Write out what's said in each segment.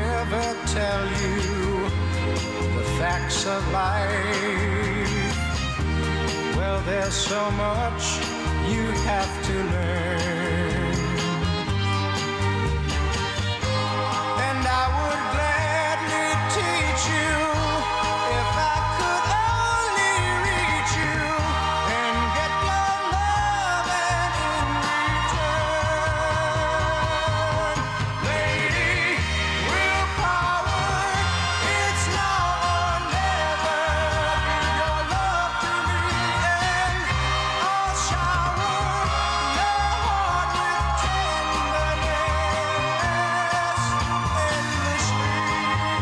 ever tell you the facts of life. Well, there's so much you have to learn, and I would gladly teach you if I could only reach you and get your love, and in return, lady, willpower, it's now or never. Give your love to me and I'll shower your heart with tenderness endlessly.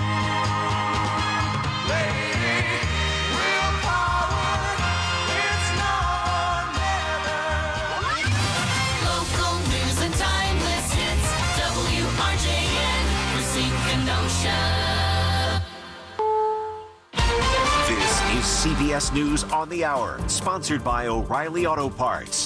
Lady, willpower, it's now or never. Local news and timeless hits. WRJN, Racine Kenosha. This is CBS News on the Hour, sponsored by O'Reilly Auto Parts.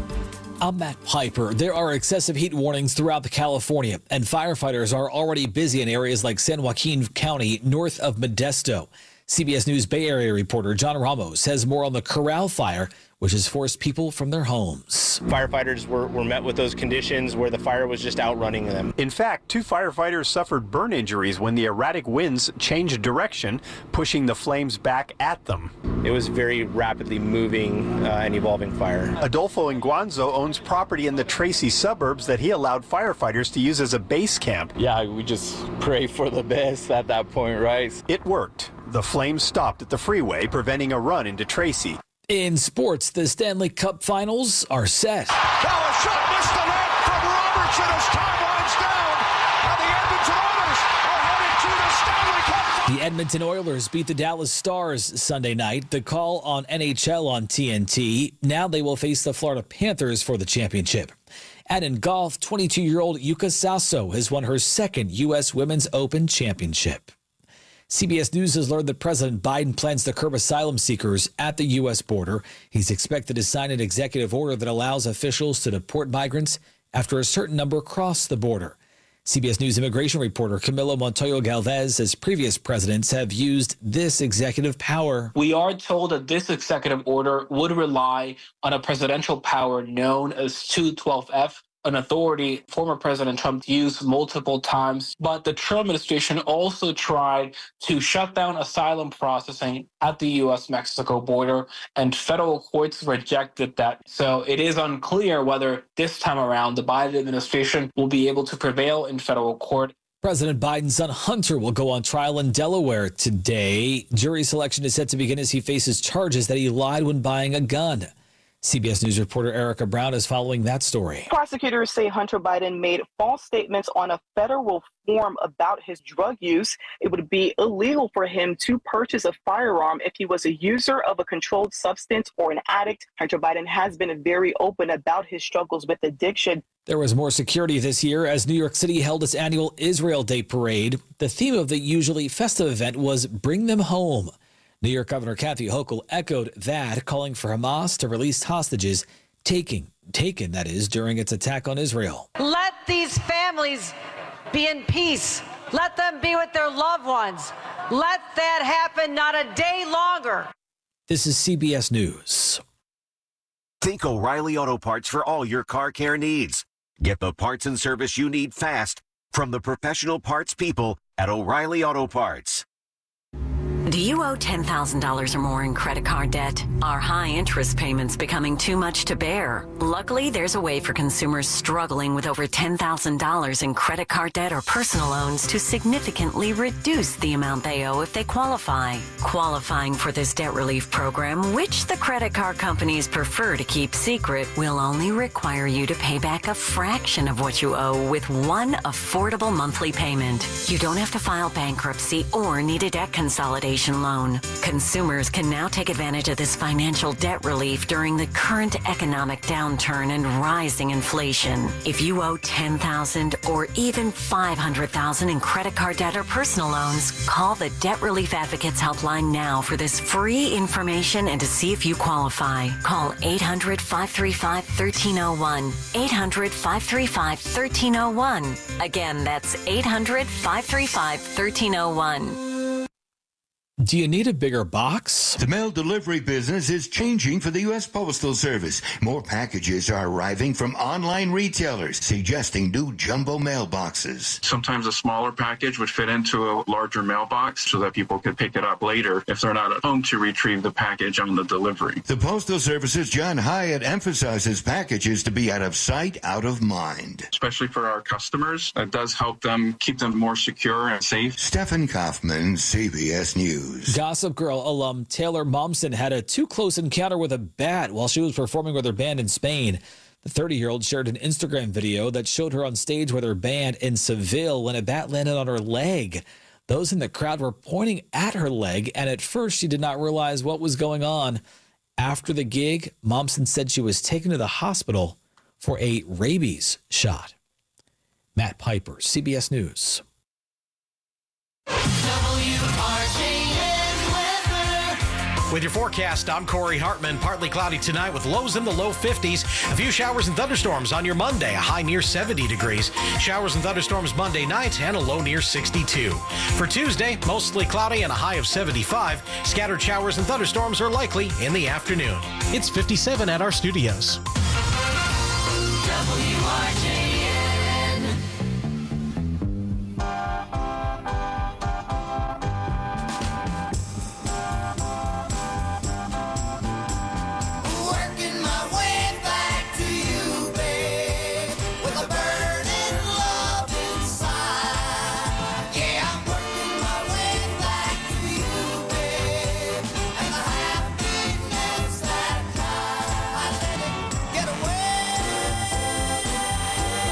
I'm Matt Piper. There are excessive heat warnings throughout California, and firefighters are already busy in areas like San Joaquin County, north of Modesto. CBS News Bay Area reporter John Ramos has more on the Corral fire, which has forced people from their homes. Firefighters were met with those conditions where the fire was just outrunning them. In fact, 2 firefighters suffered burn injuries when the erratic winds changed direction, pushing the flames back at them. It was very rapidly moving and evolving fire. Adolfo Inguanzo owns property in the Tracy suburbs that he allowed firefighters to use as a base camp. Yeah, we just pray for the best at that point, right? It worked. The flames stopped at the freeway, preventing a run into Tracy. In sports, the Stanley Cup finals are set. Now a shot missed the net from Robertson as time winds down, and the Edmonton Oilers are headed to the Stanley Cup. The Edmonton Oilers beat the Dallas Stars Sunday night. The call on NHL on TNT. Now they will face the Florida Panthers for the championship. And in golf, 22-year-old Yuka Sasso has won her second U.S. Women's Open championship. CBS News has learned that President Biden plans to curb asylum seekers at the U.S. border. He's expected to sign an executive order that allows officials to deport migrants after a certain number cross the border. CBS News immigration reporter Camilo Montoyo Galvez says previous presidents have used this executive power. We are told that this executive order would rely on a presidential power known as 212F, an authority former President Trump used multiple times. But the Trump administration also tried to shut down asylum processing at the U.S.-Mexico border, and federal courts rejected that. So it is unclear whether this time around the Biden administration will be able to prevail in federal court. President Biden's son Hunter will go on trial in Delaware today. Jury selection is set to begin as he faces charges that he lied when buying a gun. CBS News reporter Erica Brown is following that story. Prosecutors say Hunter Biden made false statements on a federal form about his drug use. It would be illegal for him to purchase a firearm if he was a user of a controlled substance or an addict. Hunter Biden has been very open about his struggles with addiction. There was more security this year as New York City held its annual Israel Day parade. The theme of the usually festive event was Bring Them Home. New York Governor Kathy Hochul echoed that, calling for Hamas to release hostages taken, that is, during its attack on Israel. Let these families be in peace. Let them be with their loved ones. Let that happen not a day longer. This is CBS News. Think O'Reilly Auto Parts for all your car care needs. Get the parts and service you need fast from the professional parts people at O'Reilly Auto Parts. Do you owe $10,000 or more in credit card debt? Are high interest payments becoming too much to bear? Luckily, there's a way for consumers struggling with over $10,000 in credit card debt or personal loans to significantly reduce the amount they owe if they qualify. Qualifying for this debt relief program, which the credit card companies prefer to keep secret, will only require you to pay back a fraction of what you owe with one affordable monthly payment. You don't have to file bankruptcy or need a debt consolidation education loan. Consumers can now take advantage of this financial debt relief during the current economic downturn and rising inflation. If you owe $10,000 or even $500,000 in credit card debt or personal loans, call the Debt Relief Advocates Helpline now for this free information and to see if you qualify. Call 800-535-1301. 800-535-1301. Again, that's 800-535-1301. Do you need a bigger box? The mail delivery business is changing for the U.S. Postal Service. More packages are arriving from online retailers, suggesting new jumbo mailboxes. Sometimes a smaller package would fit into a larger mailbox so that people could pick it up later if they're not at home to retrieve the package on the delivery. The Postal Service's John Hyatt emphasizes packages to be out of sight, out of mind. Especially for our customers, it does help them keep them more secure and safe. Stephen Kaufman, CBS News. Gossip Girl alum Taylor Momsen had a too-close encounter with a bat while she was performing with her band in Spain. The 30-year-old shared an Instagram video that showed her on stage with her band in Seville when a bat landed on her leg. Those in the crowd were pointing at her leg, and at first she did not realize what was going on. After the gig, Momsen said she was taken to the hospital for a rabies shot. Matt Piper, CBS News. With your forecast, I'm Corey Hartman. Partly cloudy tonight with lows in the low 50s. A few showers and thunderstorms on your Monday, a high near 70 degrees. Showers and thunderstorms Monday night and a low near 62. For Tuesday, mostly cloudy and a high of 75. Scattered showers and thunderstorms are likely in the afternoon. It's 57 at our studios. WRJN. Working my way back to you, babe, with a burning love inside. Yeah, I'm working my way back to you, babe, and the happiness that I let it get away.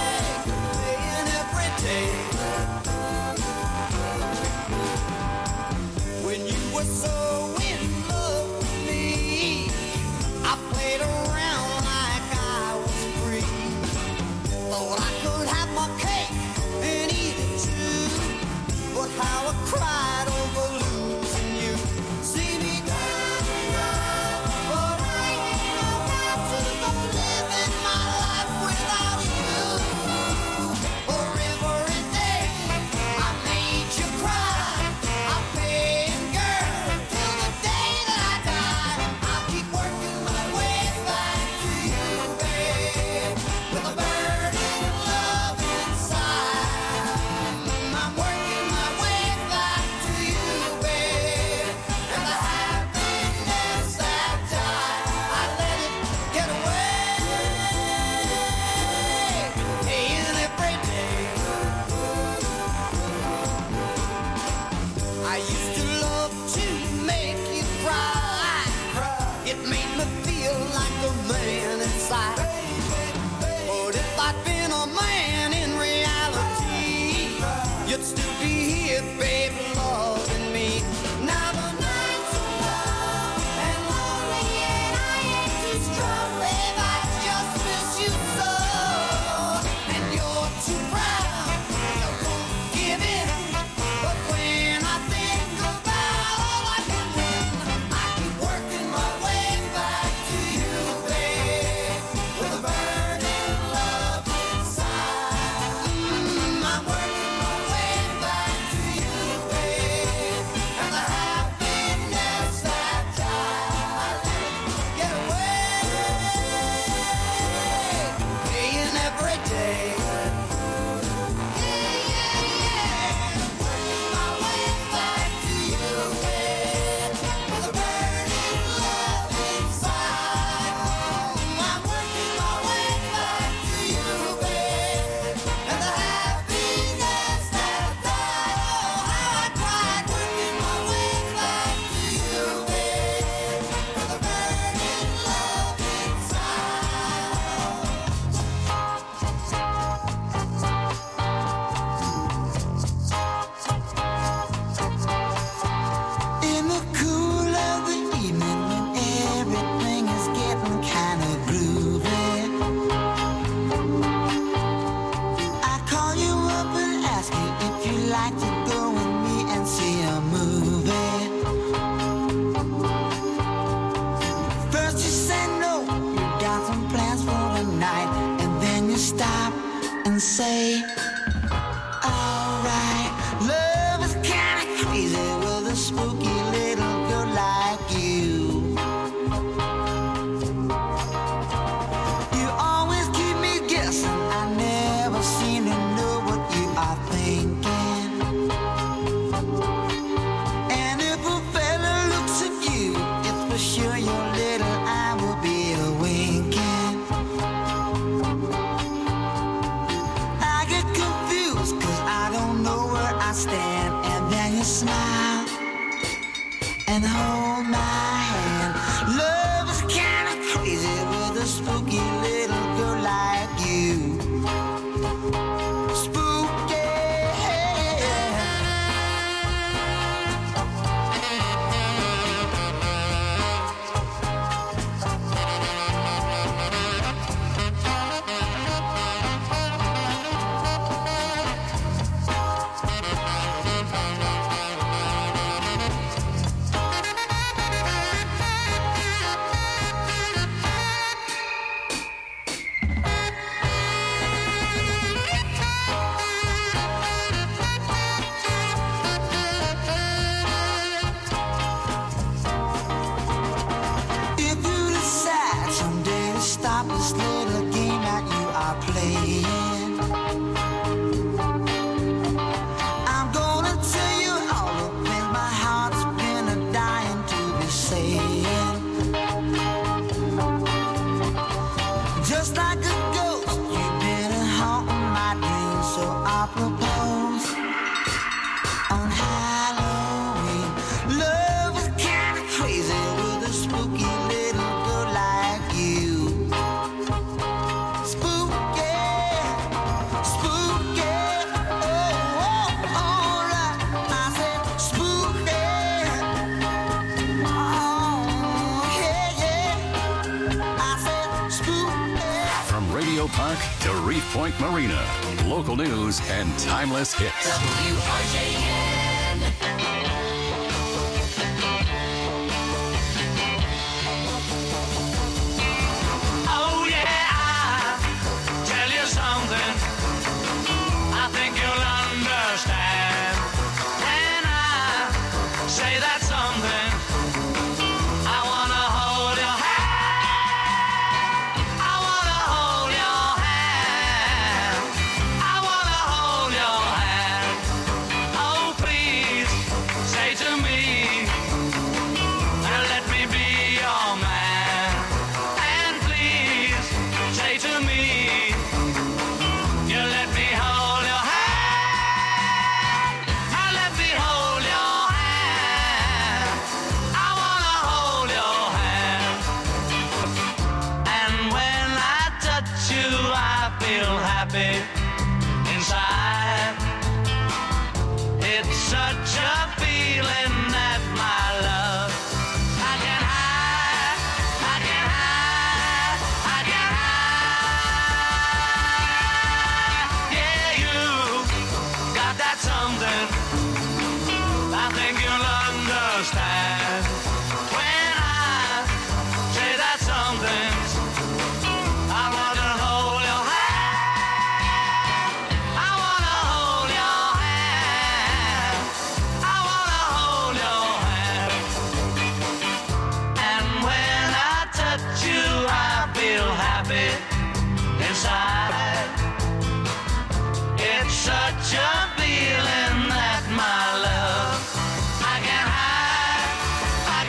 like to go with me and see a movie? First you say no, you got some plans for the night, and then you stop and say, alright. Love is kinda crazy with a spooky little girl like you. You always keep me guessing, I never seem to know what you are thinking. And if a fella looks at you, it's for sure your little eye will be a winking. I get confused cause I don't know where I stand, and then you smile and hold my hand. Love is kinda crazy with a spooky little girl like you. Spooky. If you decide someday to stop this little game that you are playing, I'm gonna tell you all the things my heart's been dying to be saying. Just like a ghost, you've been haunting my dreams, so I propose on Halloween. Love is kinda crazy with a spooky little girl like you. Spooky, spooky, oh, oh, alright. I said spooky, oh, yeah, yeah. I said spooky. From Radio Park to Reef Point Marina, local news and timeless hits. WRJN. Oh yeah, I'll tell you something I think you'll understand. When I say that something, I wanna hold your hand. I wanna hold your hand. I wanna hold your hand. Oh please, say to me, and let me be your man. And please, say to me, you let me hold your hand. And let me hold your hand. I wanna hold your hand. And when I touch you, I feel happy inside. It's such a feeling that my love I can hide, I can hide, I can hide. Yeah, you got that something I think you'll understand. When I say that something, I wanna hold your hand. I wanna hold your hand. I wanna hold your hand. And when I touch you, I feel happy inside. It's such a feeling that my love I can hide, I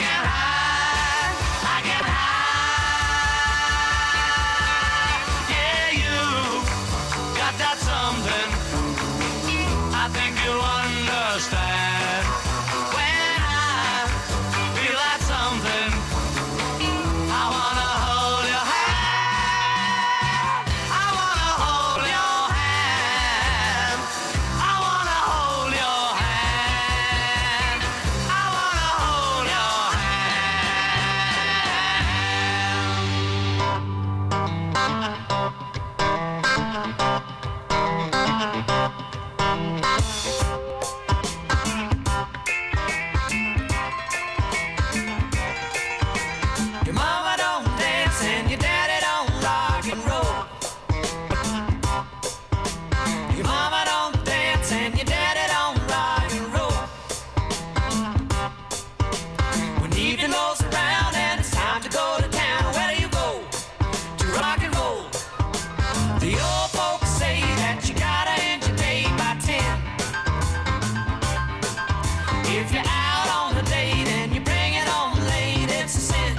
If you're out on a date and you bring it home late, it's a sin.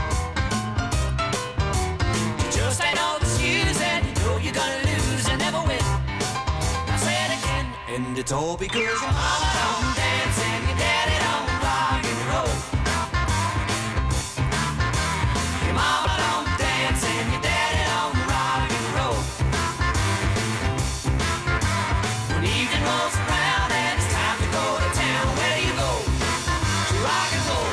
Just ain't no excuse and you know you're gonna lose and never win. Now say it again. And it's all because your mama don't dance and your daddy don't rock and roll. Your mama don't dance and your daddy don't rock and roll. When evening rolls around and it's time to go to town, where do you go? To rock and roll.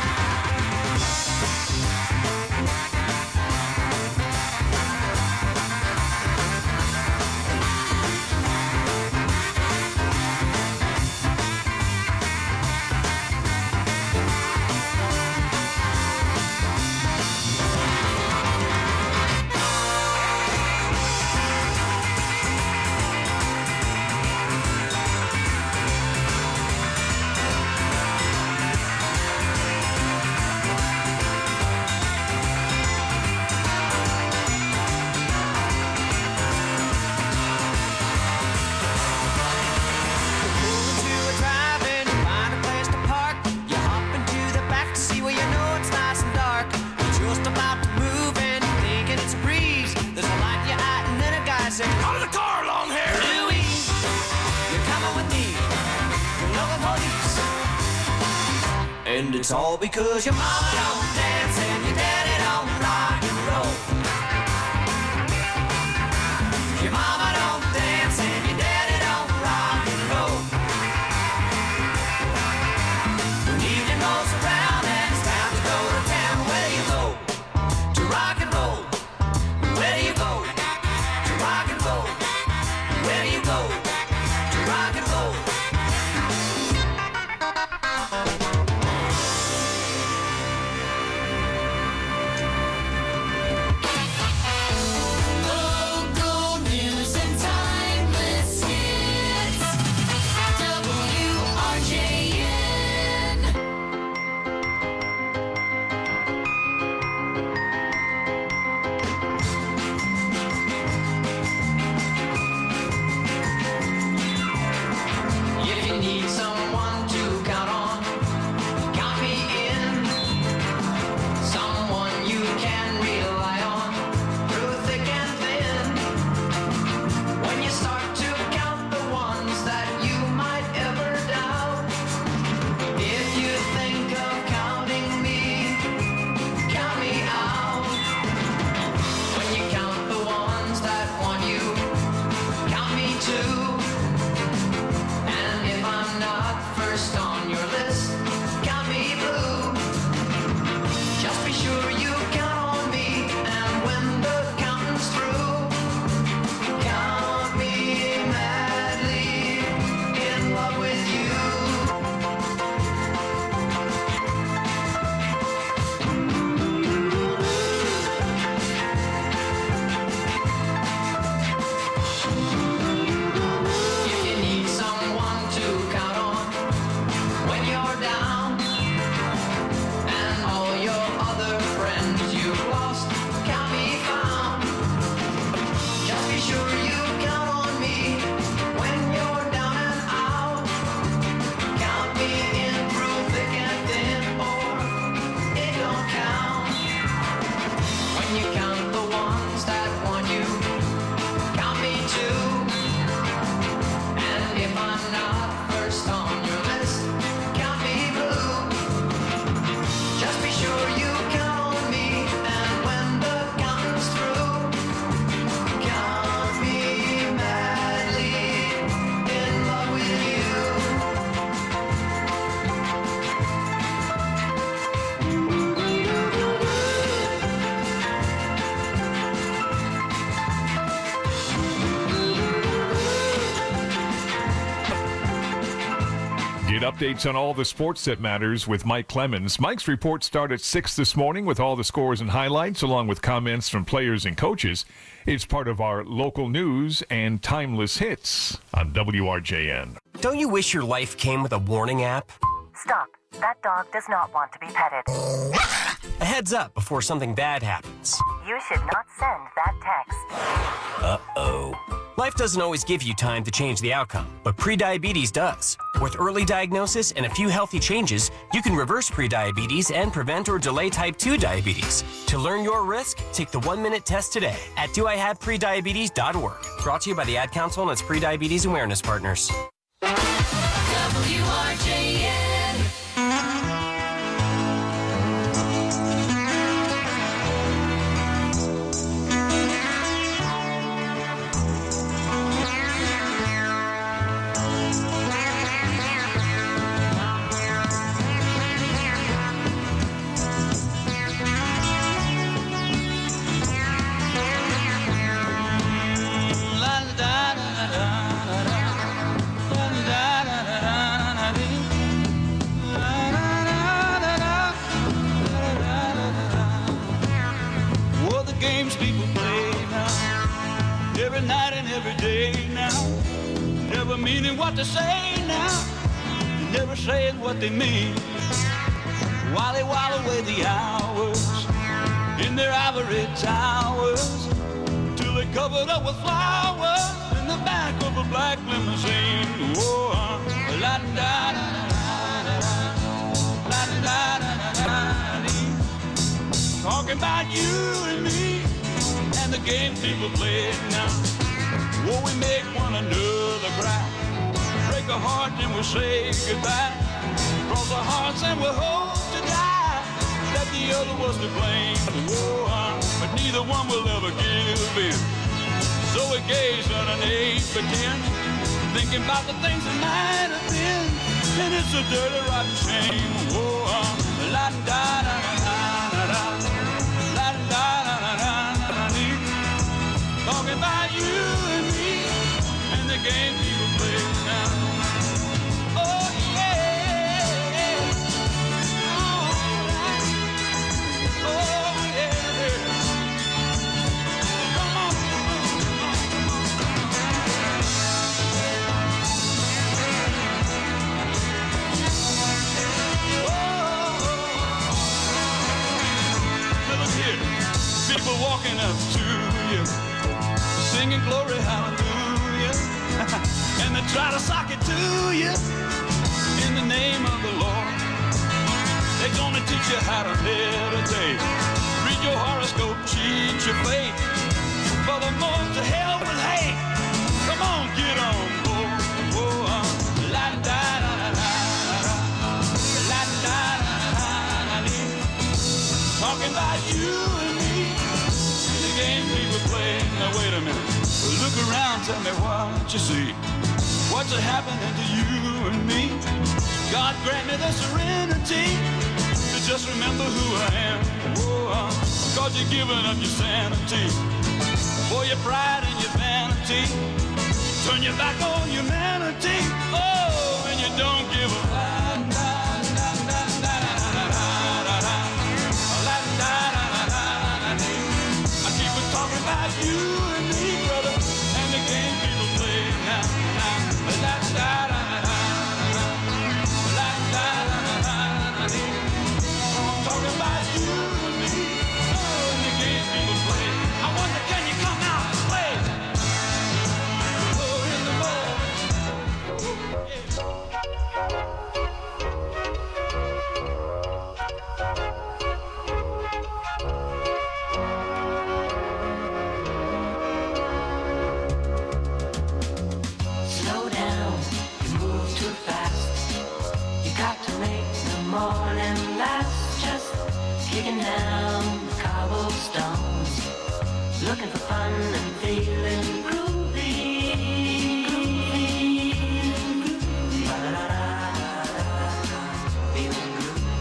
Out of the car, long hair! Louise, you're coming with me. You're local police. And it's all because your mama don't dance and your daddy don't rock and roll. Your mama don't dance and your daddy don't rock and roll. When evening rolls around and it's time to go to town, where do you go? To rock and roll. Where do you go? Rock and roll. Where do you go? To rock and roll. Local news and timeless hits. WRJN. If you need someone to count on, count me in. Someone you can rely on through thick and thin. When you start to count the ones that you might ever doubt, if you think of counting me, count me out. When you count the ones that want you, count me too. And if I'm not first on your list, count me blue. Just be sure you count on me, and when the counting's through, count me madly in love with you. If you need someone to count on when you're down, and all your other friends you've lost can't be found, just be sure you count on me when you're down and out. Count me in through thick and thin, or it don't count. When you count the ones that want you, count me too. And if I'm not first on your list, count me blue. Just be sure you count on me, and when the counting's through, count me madly in love with you. Get updates on all the sports that matters with Mike Clemens. Mike's reports start at 6 this morning with all the scores and highlights, along with comments from players and coaches. It's part of our local news and timeless hits on WRJN. Don't you wish your life came with a warning app? Stop. That dog does not want to be petted. A heads up before something bad happens. You should not send that text. Uh-oh. Life doesn't always give you time to change the outcome, but prediabetes does. With early diagnosis and a few healthy changes, you can reverse prediabetes and prevent or delay type 2 diabetes. To learn your risk, take the 1-minute test today at doihaveprediabetes.org. Brought to you by the Ad Council and its prediabetes awareness partners. WRJN. Games people play now, every night and every day now, never meaning what they say now, never saying what they mean, while they while away the hours in their ivory towers, till they covered up with flowers in the back of a black limousine. Oh, talking about you and me and the game people play now. Oh, we make one another cry, break a heart and we'll say goodbye, cross our hearts and we'll hope to die that the other was to blame. Oh, but neither one will ever give in. So we gaze underneath pretend, thinking about the things that might have been, and it's a dirty rotten shame. Oh, talking about you and me and the game people play now. Oh yeah, oh yeah. Come on, look here, people walking up to you, singing glory, hallelujah, and they try to sock it to you in the name of the Lord. They're gonna teach you how to meditate, read your horoscope, cheat your fate, for the most to hell with hate. Come on, get on board. Oh, talking about you and me, the game people play. Now wait a minute, look around, tell me what you see. What's happening to you and me? God grant me the serenity to just remember who I am. Oh, cause you're giving up your sanity for your pride and your vanity. Turn your back on humanity. Oh, and you don't give a talking about you and me, brother, and the game people play now. Talking about you and me, oh, and the game people play. I wonder, can you come out and play? Oh, in the ball. Morning last, just kicking down the cobblestones, looking for fun and feeling groovy. Feeling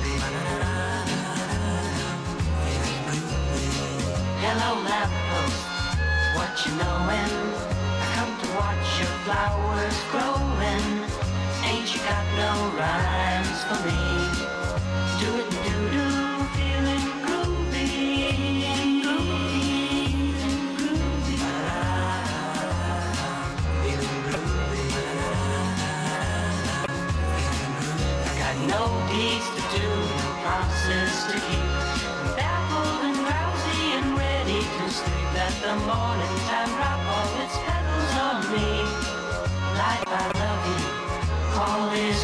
groovy. Hello, lamppost, what you knowin'? I come to watch your flowers growing. Ain't you got no rhymes for me? Do it and do, feeling groovy, groovy, feeling groovy. I got no deeds to do, no promises to keep. I'm baffled and drowsy and ready to sleep. Let the morning time drop all its petals on me like I love you. Call this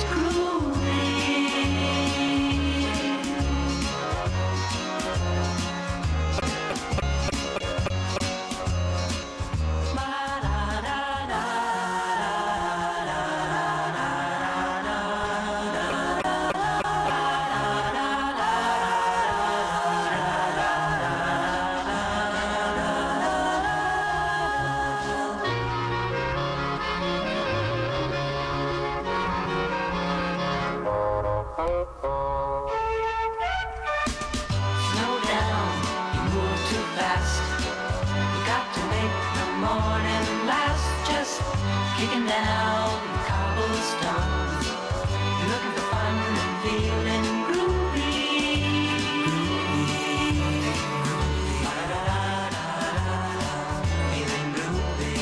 kicking down cobblestones. You're looking for fun and feeling groovy. Feeling groovy.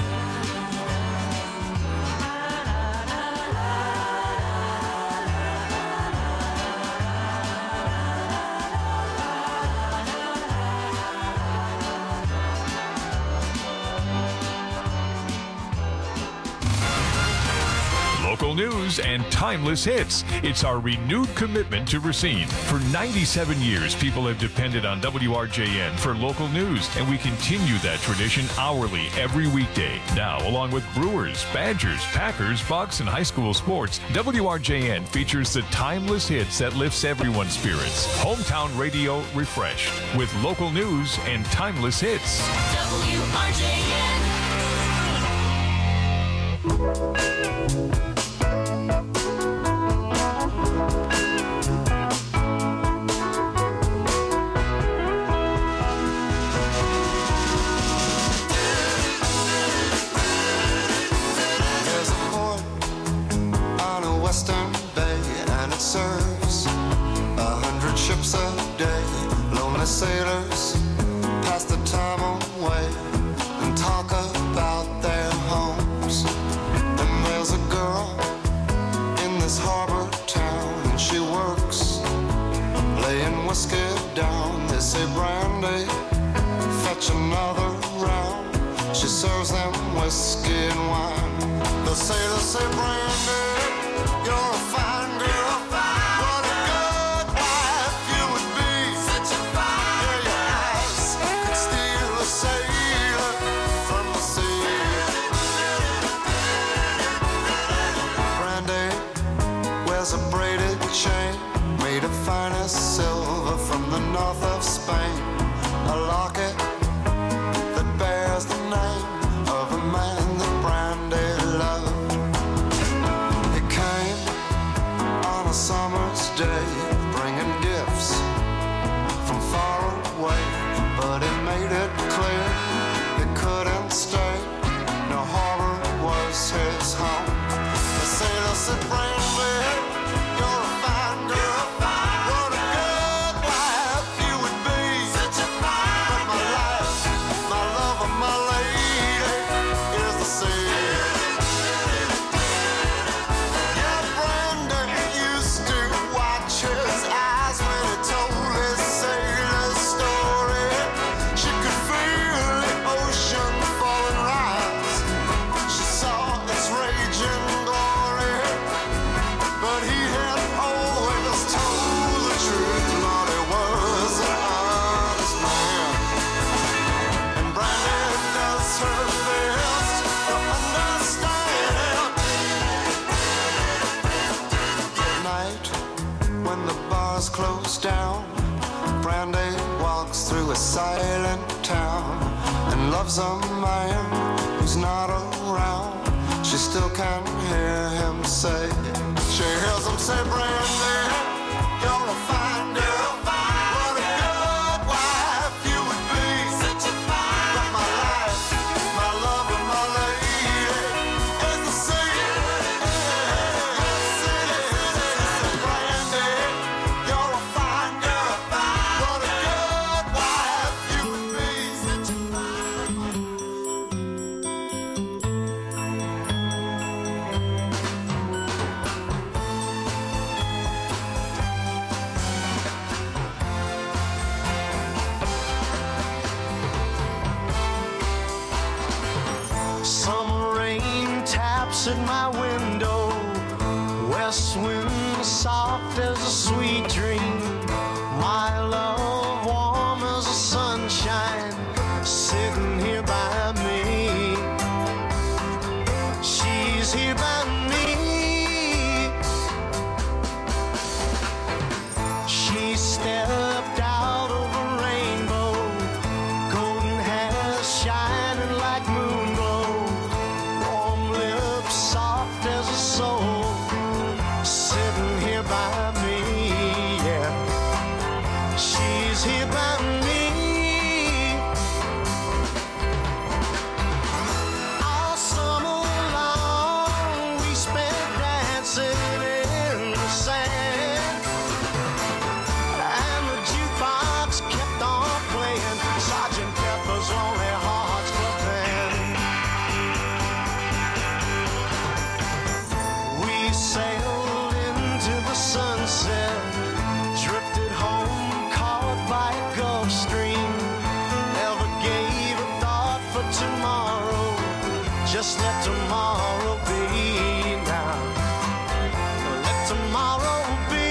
Local news and timeless hits. It's our renewed commitment to Racine. For 97 years, people have depended on WRJN for local news, and we continue that tradition hourly every weekday. Now, along with Brewers, Badgers, Packers, Bucks, and high school sports, WRJN features the timeless hits that lifts everyone's spirits. Hometown radio refreshed with local news and timeless hits. WRJN. Western Bay, and it serves 100 ships a day. Lonely sailors pass the time away and talk about their homes. And there's a girl in this harbor town, and she works laying whiskey down. They say, Brandy, fetch another round. She serves them whiskey and wine. The sailors say, Brandy, you're a fine girl. What a good wife you would be. Such a fine girl. Your eyes could steal a sailor from the sea. Brandy wears a braided chain made of finest silver from the north of Spain. A locket that bears the name of a man that Brandy loved. Summer's day, bringing gifts from far away, but it made it clear he couldn't stay. No harbor was his home. The sailor said, Brandy, you're a fine girl. What a good wife you would be. Such a fine. But my life, my love, and my lady is the sea. His eyes when he told his sailor story. She could feel the ocean fall and rise. She saw its raging glory. But he had always told the truth. Lord, he was an honest man. And Brandy does her best to understand. At night, when the bars close down, Brandy walks through a silent town and loves a man who's not around. She still can hear him say, she hears him say, Brandy, you're a fine girl. What a good wife you would be. Such a fine. But my life, my love, and my lady is the sea. soft as a sweet dream. My love warm as the sunshine, sitting here by me. She's here by me. She stepped out over rainbow, golden hair shining like moon glow, warm lips soft as a soul, sitting here by me, yeah. She's here by me. All summer long we spent dancing in the sand, and the jukebox kept on playing Sgt. Pepper's Lonely Hearts Club Band. We sailed into the sunset, drifted home caught by a Gulf Stream, never gave a thought for tomorrow, just let tomorrow be now. Let tomorrow be.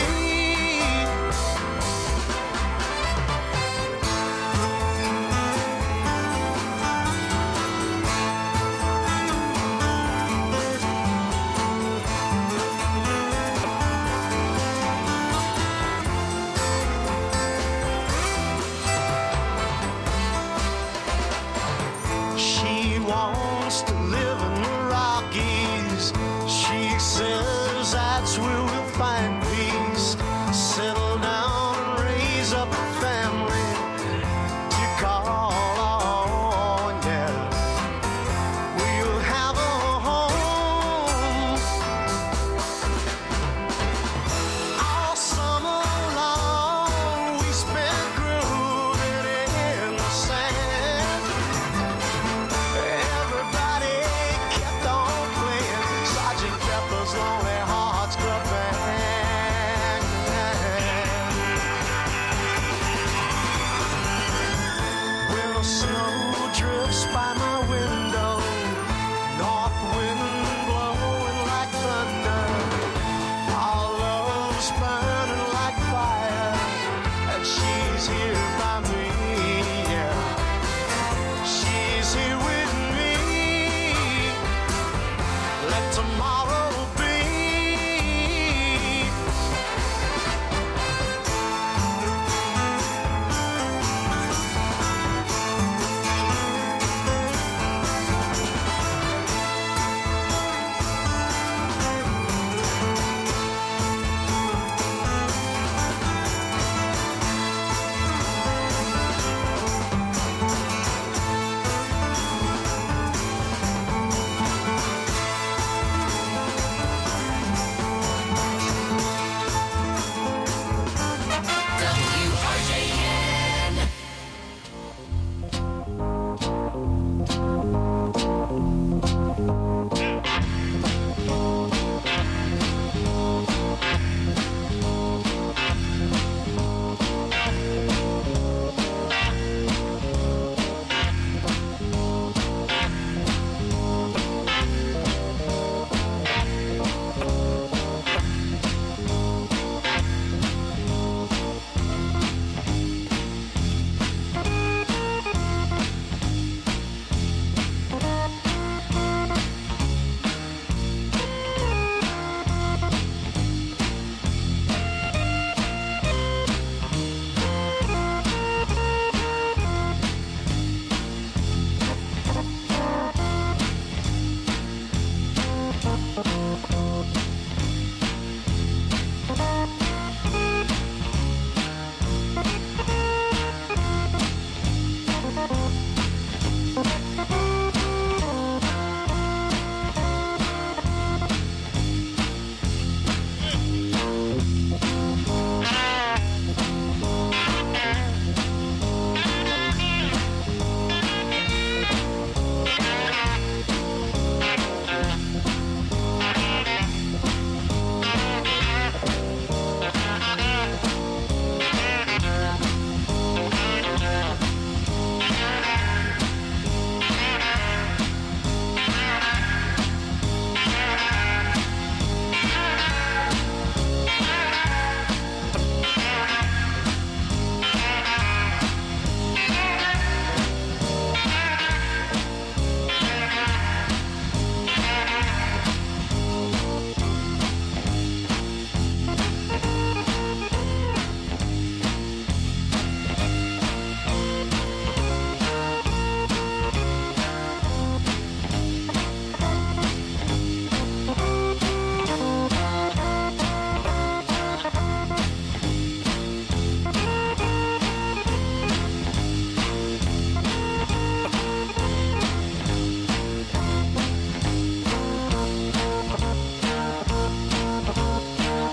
She wants to live in the Rockies,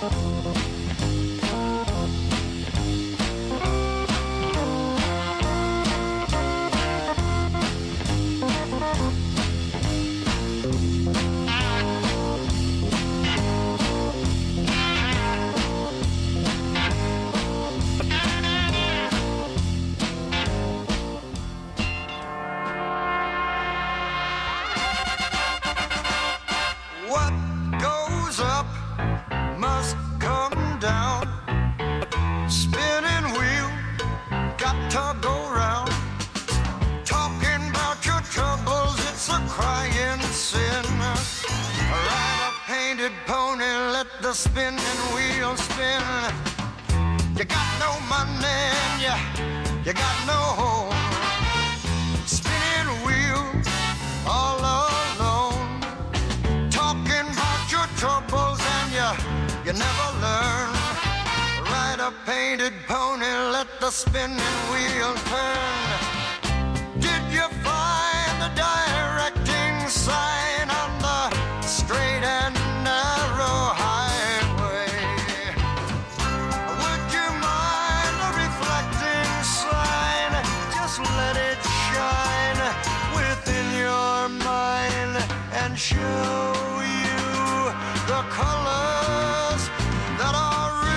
What goes up must come down. Spinning wheel, got to go round. Talking about your troubles, it's a crying sin. Ride a painted pony, let the spinning wheel spin. You got no money and you got no home. Spinning wheel, all alone. Talking about your troubles and you never learn. Ride a painted pony, let the spinning wheel turn. Did you find the directing sign on the straight and narrow highway? Would you mind the reflecting sign? Just let it shine within your mind and show you the colors that are real.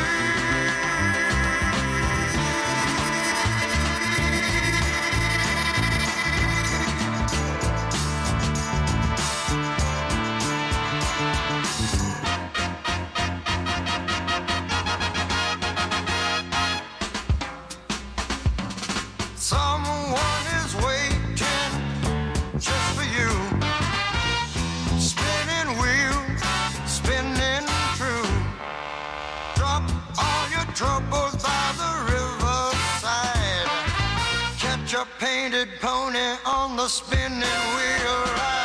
Someone is waiting just for you. Spinning wheel, spinning true. Drop all your troubles by the riverside. Catch a painted pony on the spinning wheel ride.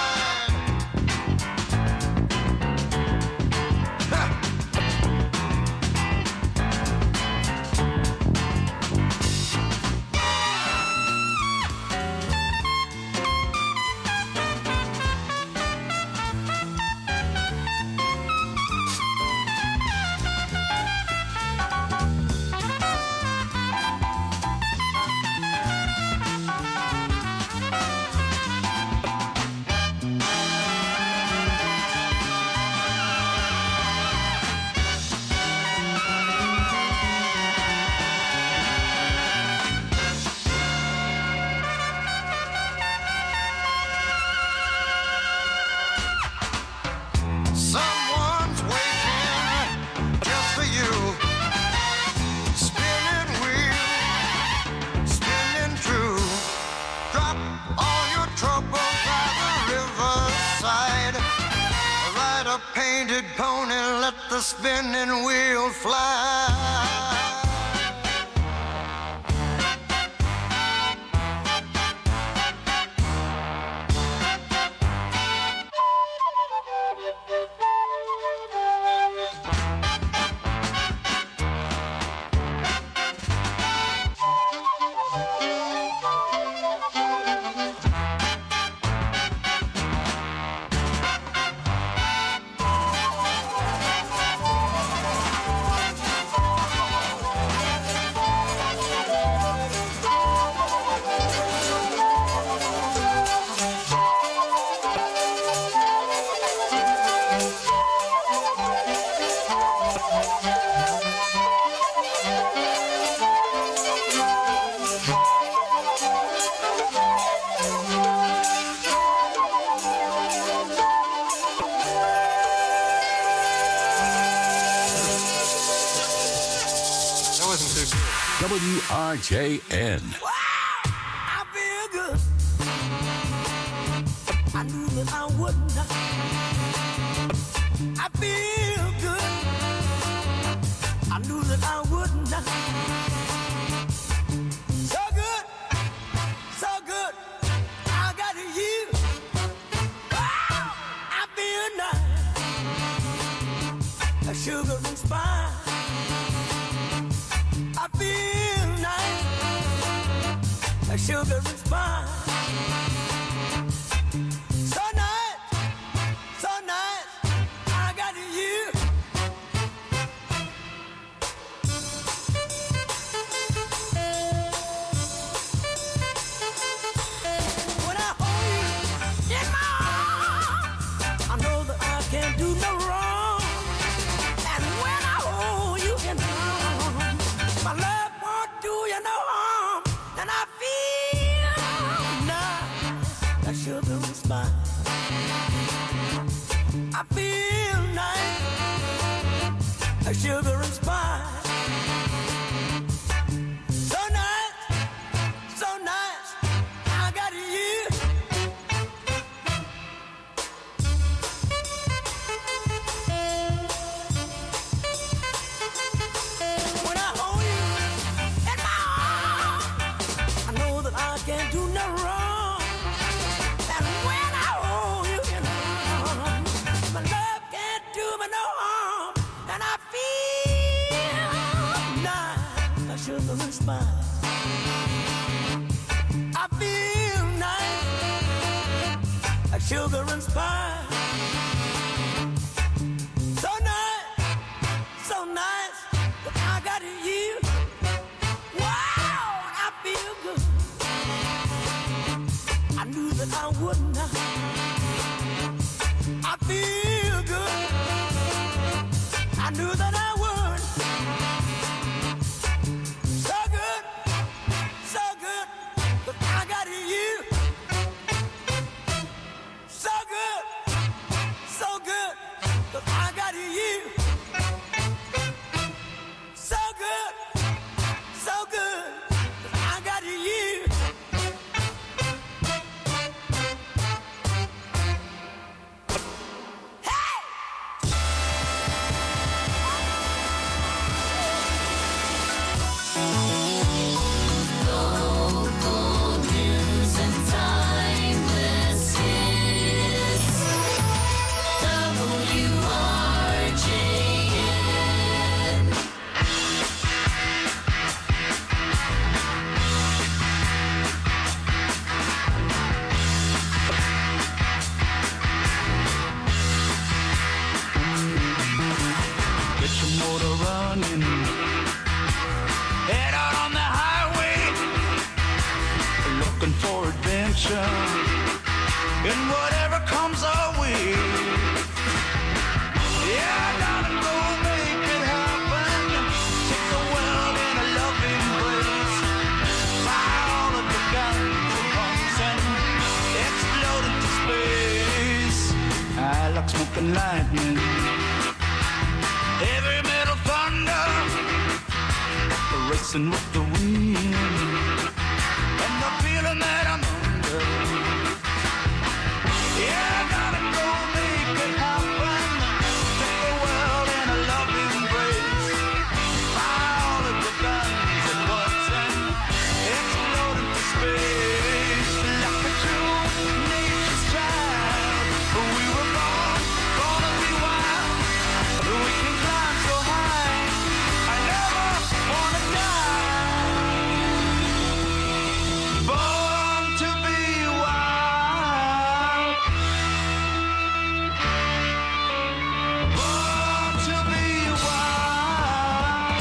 Someone's waiting just for you. Spinning wheel, spinning true. Drop all your troubles by the riverside. Ride a painted pony, let the spinning wheel fly. WRJN. I feel good. I knew that I would not. I feel good. I knew that I would not. So good, so good. I got you. Wow, I feel nice. A sugar and spice. I feel nice. A sugar and spice. So nice, so nice. I got you. sugar and spice. So nice, I got you. When I hold you in my arms, I know that I can't do no wrong. And when I hold you in my arms, my love can't do me no harm. And I feel nice, like sugar and spice. I feel nice, like sugar and spice. So nice, that I got you. Wow, I feel good. I knew that I would not. I feel good. I knew that I would. So good, that I got you. So good, that I got you. So good, that I got you. Local news and timeless hits. WRJN. Get your motor running. Head out on the highway. Looking for adventure. And whatever comes our way. Yeah, I gotta go make it happen. Take the world in a loving embrace. Fire all of the guns at once and explode into space. I like smoking lightning. Heavy metal thunder, racing with the wind, and the feeling that I'm under. Yeah, I gotta go make it happen. Take the world in a loving embrace. Fire all of the guns at once and explode into space. Like a true nature's child, we were born to be wild. We can climb so high, I never wanna die. Born to be wild. Born to be wild.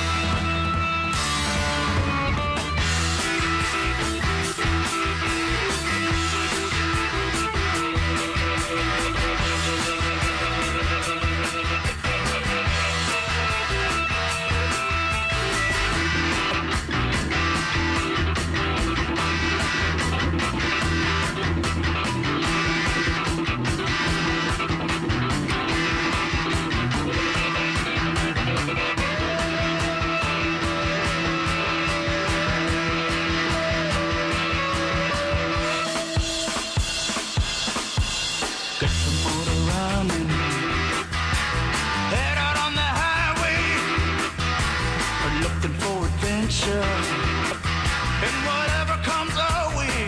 Get the motor running. Head out on the highway. Looking for adventure. And whatever comes our way.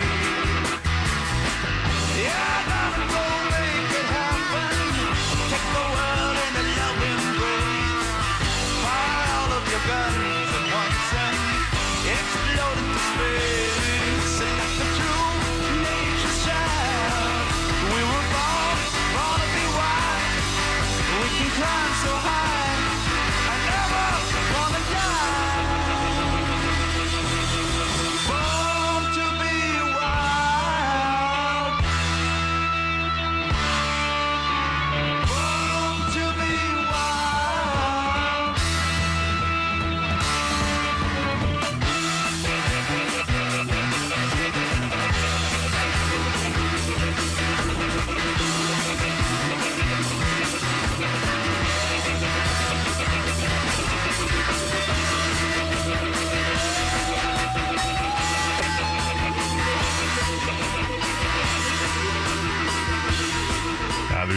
Yeah, I gotta go make it happen. Take the world in a loving embrace. Fire all of your guns at once and explode into space. Like the true nature's child. We were born to be wild. We can climb so high. I never wanna die.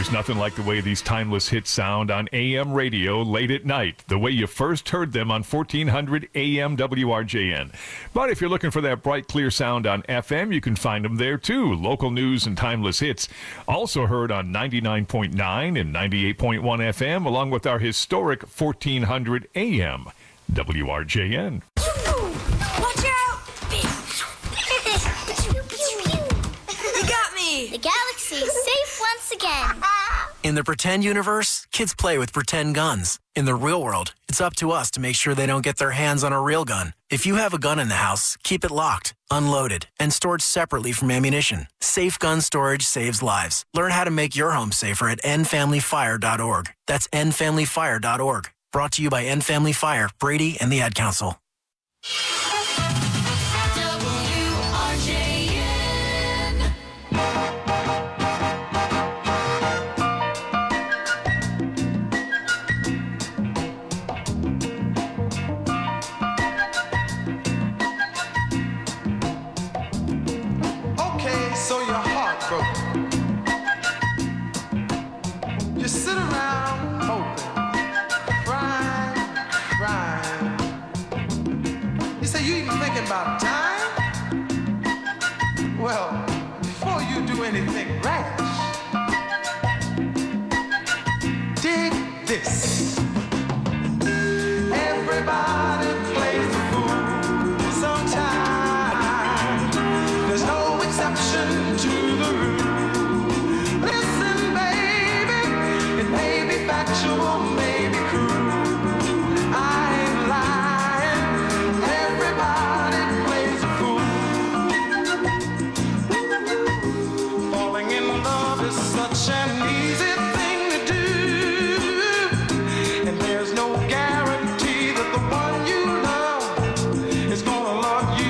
There's nothing like the way these timeless hits sound on AM radio late at night, the way you first heard them on 1400 AM WRJN. But if you're looking for that bright, clear sound on FM, you can find them there too. Local news and timeless hits, also heard on 99.9 and 98.1 FM, along with our historic 1400 AM WRJN. Watch out! You got me! The galaxy is safe once again. In the pretend universe, kids play with pretend guns. In the real world, it's up to us to make sure they don't get their hands on a real gun. If you have a gun in the house, keep it locked, unloaded, and stored separately from ammunition. Safe gun storage saves lives. Learn how to make your home safer at endfamilyfire.org. That's endfamilyfire.org. Brought to you by End Family Fire, Brady, and the Ad Council. Okay, so you're heartbroken. You sit around hoping, crying. You say you even thinking about time? Well, before you do anything rash, dig this. Everybody plays the fool sometimes. There's no exception to the rule. Listen, baby, it may be factual, may be cruel. I ain't lying. Everybody plays a fool. Falling in love is such an easy thing to do, and there's no guarantee that the one you love is gonna love you.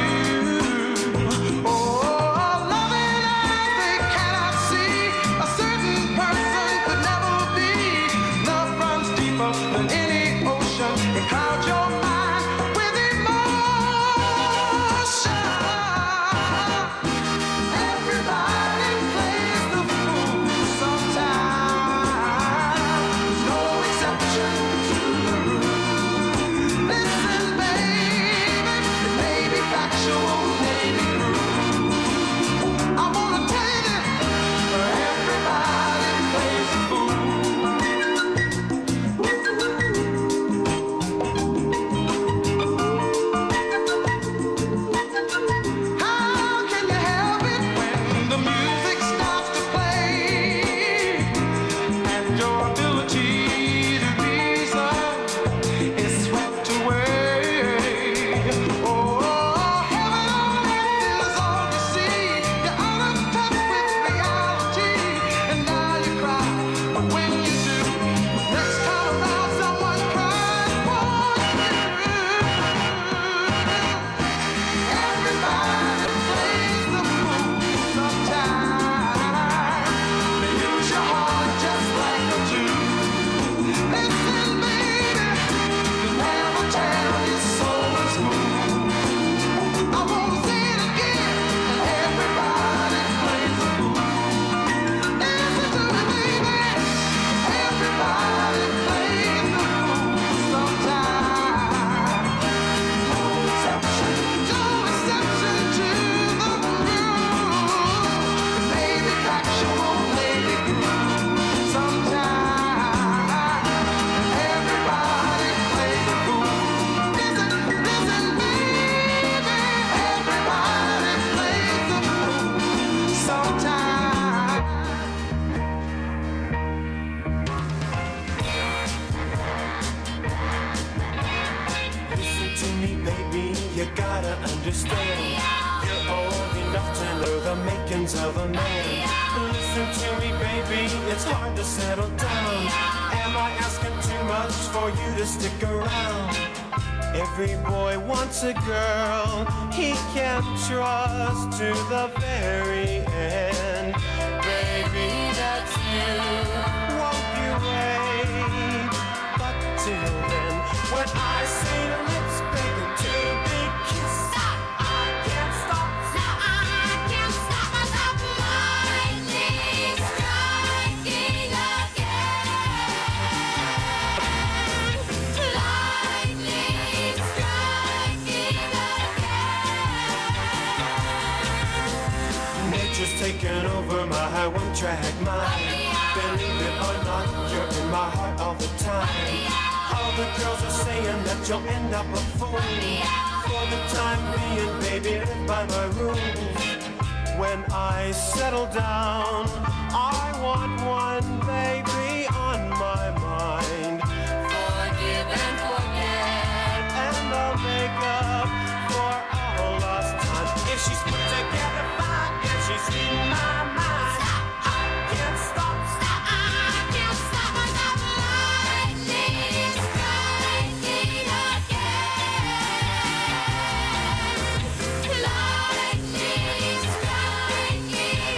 Oh, loving eyes they cannot see. A certain person could never be. Love runs deeper than any ocean. It clouds your mind with emotion. Everybody plays the fool sometimes. There's no exception to the rule. Listen, baby, it may be factual, may be cruel. I wanna tell you that everybody plays the fool. How can you help it when the music starts to play and your ability to reason is swept away? Oh, heaven on earth is all you see. You're out of touch with reality, and now you cry. But when you do, next time around, someone cries for you. Everybody plays the fool sometimes. They use your heart just like a Jew. Listen, baby, you never tell your soul is smooth. I wanna say it again. Everybody plays the fool. Listen to me, baby. Everybody plays the fool sometimes. No exception to the rule. Maybe factual, maybe cruel. Sometimes everybody plays the fool. Listen, baby. Everybody plays the fool sometimes. Listen to me, baby, you gotta understand. You're old enough to know the makings of a man. Listen to me, baby, it's hard to settle down. Am I asking too much for you to stick around? Every boy wants a girl he can trust to the very end. Baby, that's you. Won't you wait? But till then, when I see your lips begging to be kissed, I can't stop. I can't stop myself. Lightning striking taken over my one-track mind. Believe it or not, you're in my heart all the time. All the girls are saying that you'll end up a fool. For the time being, baby, live by my rules. When I settle down, I want one baby on my mind. Forgive and forget, and I'll make up for all lost time. If she's put together fine, if she's in my mind, I can't stop. I can't stop myself. Lightning striking again. Lightning striking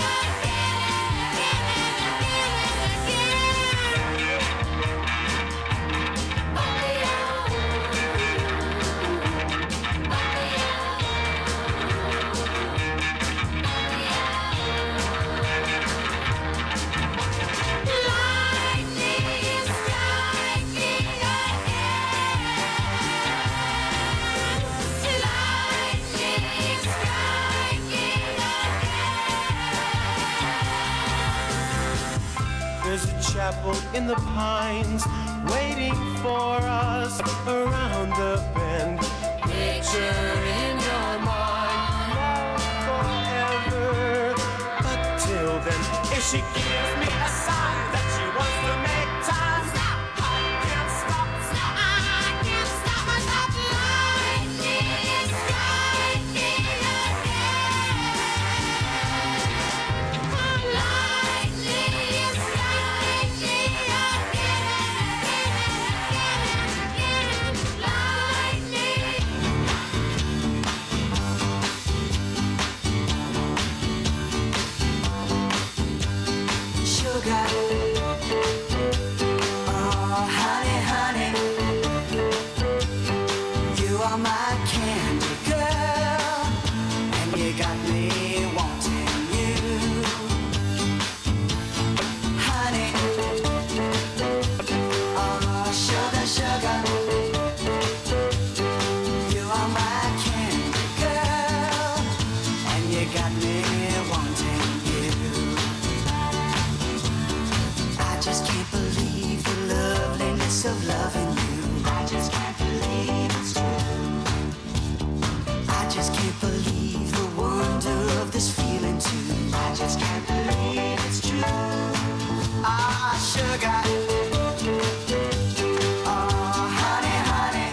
There's a chapel in the pines waiting for us around the bend. Picture in your mind, love forever. But till then, if she gives me a sign that she wants to make time, I can't stop. I can't stop myself. Lightning striking again. Lightning striking Sugar, oh honey, honey, you are my candy girl, and you got me wanting you, honey. Oh sugar, sugar, you are my candy girl, and you got me wanting you. I just can't believe the loveliness of loving you. I just can't believe it's true. I just can't believe the wonder of this feeling too. I just can't believe it's true. Ah, sugar. Oh, honey, honey,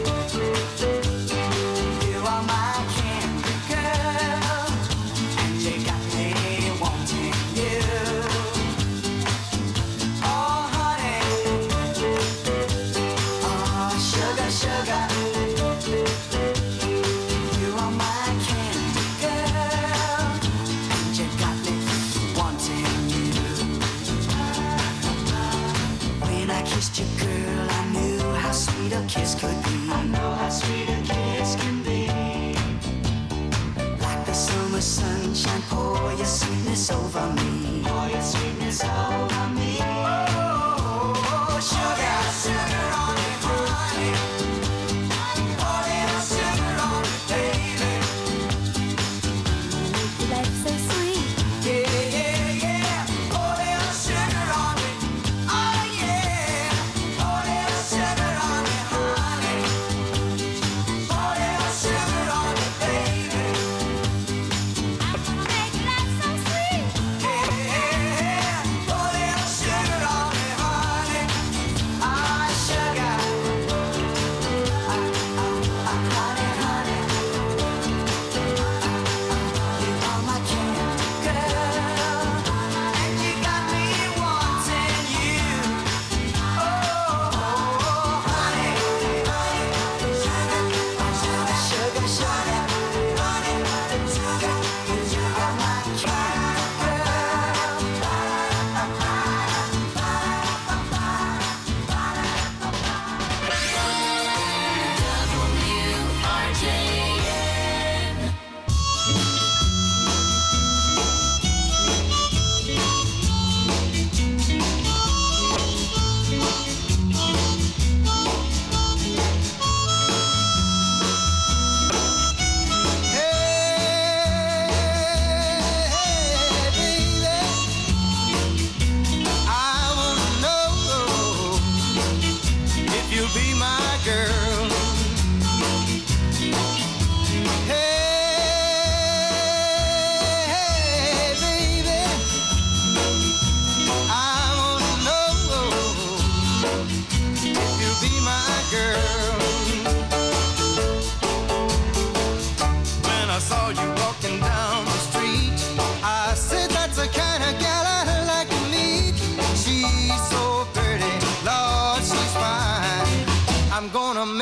you are my candy girl, and you got me wanting you. Oh, honey, oh, sugar, sugar, you are my candy girl, and you got me wanting you. When I kissed you, girl, I knew how sweet a kiss could be. I know how sweet a kiss can be. Like the summer sunshine, pour your sweetness over me. Pour your sweetness over me. Oh, sugar, sugar on it, honey. Pour little sugar on it, baby. Life's so sweet. Yeah, yeah, yeah. Pour little sugar on it. Oh, yeah. Pour little sugar on it, honey. Pour little sugar on it, baby. I'm gonna make life so sweet. Yeah, pour little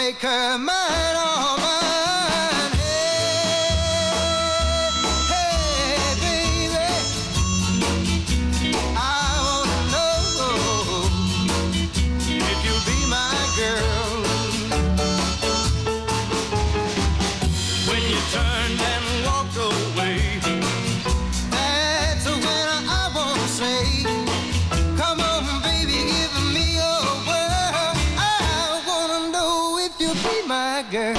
make her mine, all mine. Hey, baby, I wanna know if you'll be my girl. When you turned and walked away, That's when I wanna say, come on, baby, give me your word. I wanna know if you'll be my girl.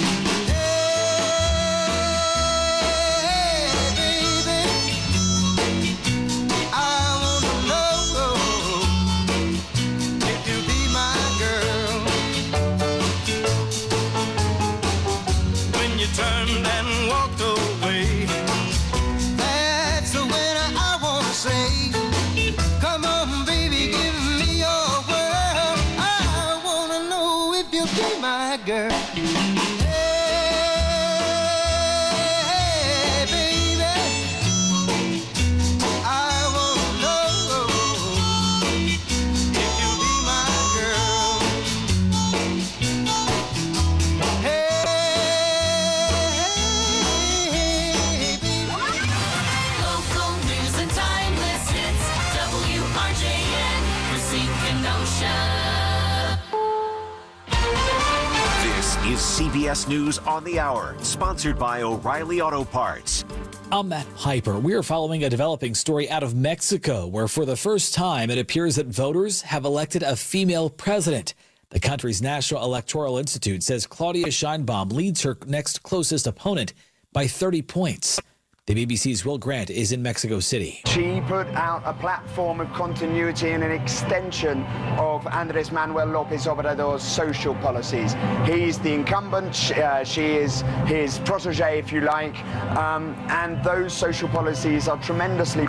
Hey, baby, I wanna know if you'll be my girl. when you turned and walked away, That's when I wanna say, come on, baby, give me your word. I wanna know if you'll be my girl. Hey, baby, I wanna know if you'll be my girl. Local news and timeless hits. WRJN, Racine Kenosha. This is CBS News on the Hour, sponsored by O'Reilly Auto Parts. I'm Matt Piper. We are following a developing story out of Mexico, where for the first time it appears that voters have elected a female president. The country's National Electoral Institute says Claudia Sheinbaum leads her next closest opponent by 30 points. The BBC's Will Grant is in Mexico City. She put out a platform of continuity and an extension of Andrés Manuel López Obrador's social policies. He's the incumbent, she is his protege, if you like, and those social policies are tremendously